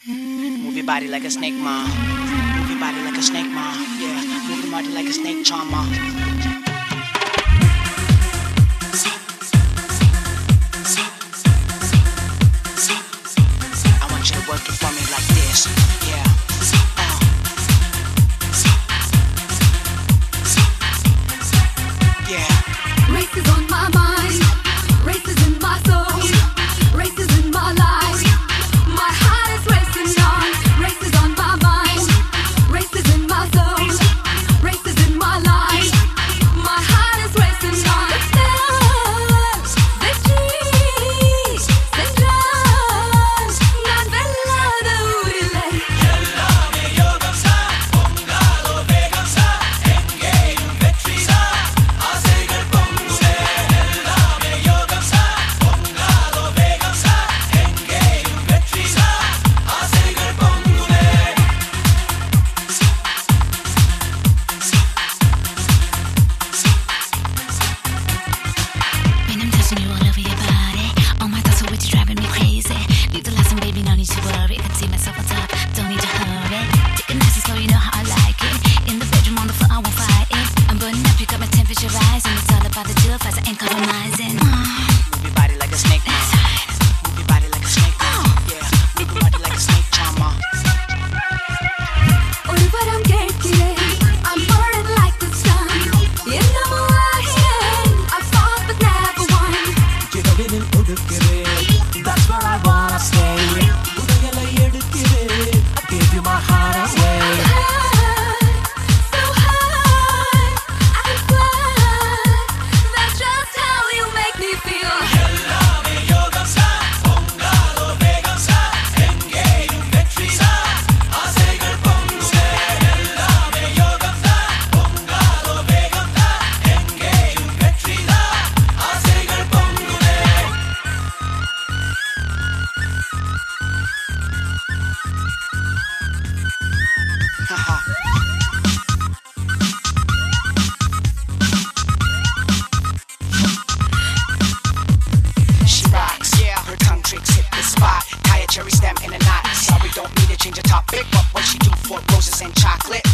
Move your body like a snake, ma. Move your body like a snake, ma. Yeah, move your body like a snake, charmer. I want you to work it for me like this. Yeah. Yeah. Race is on my mind. Race is in my soul. Race is in my life. My heart is racing on. Race is on my mind. Race is in my soul. Race is in my life. My heart is racing on. Victory, central. Non bella ఊరిలే. When I'm touching you all over your body, oh my thoughts are with you driving me crazy. Leave the last one, baby, no need to worry. Can see myself on top, don't need to hurry. Take it nice and slow, you know how I like it. In the bedroom, on the floor, I won't fight it. I'm burning up, you got my temperature rising. It's all about the chill fast, I ain't compromising. Move your body like a snake, ma. Move your body like a snake, ma. Yeah, move your body like a snake, charmer. ഒരുവരം കേൾக்கிறேൻ. I'm burning like the sun. என்னமோ ஆகிறேன். I fought but never won. இரவினில் ஒடுக்கிறேன். That's where I wanna stay. உடையலை எடுக்கிறேன். I gave you my heart away. So high, I can fly. That's just how you make me feel. Haha. She rocks, yeah. Her tongue tricks hit the spot. Tie a cherry stem in a knot. Sorry, don't need to change the topic, but what she do for roses and chocolate?